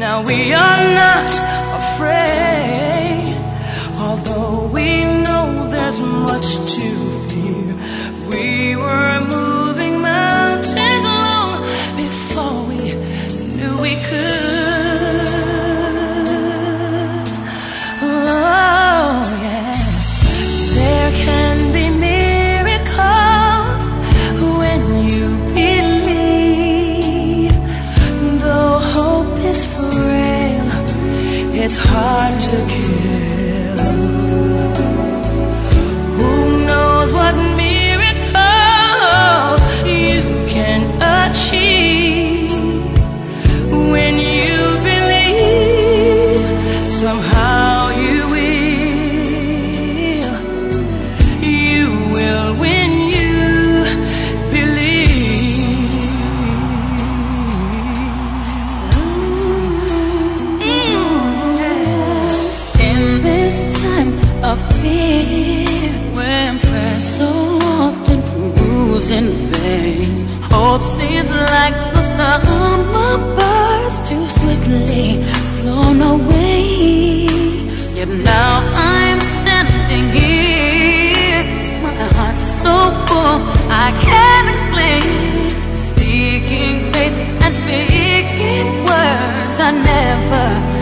Now we are not afraid, although we know there's much to fear. We were moving mountains long before we knew we could. Oh yes, there can be miracles when you believe. Though hope is frail, it's hard to kill. Who knows what miracles you can achieve when you believe? Somehow you will when you believe. In this time of fear, when prayer so often proves in vain, hope seems like the summer birds too swiftly flown away. Yet now I'm standing here, my heart's so full I can't explain, seeking faith and speaking words I never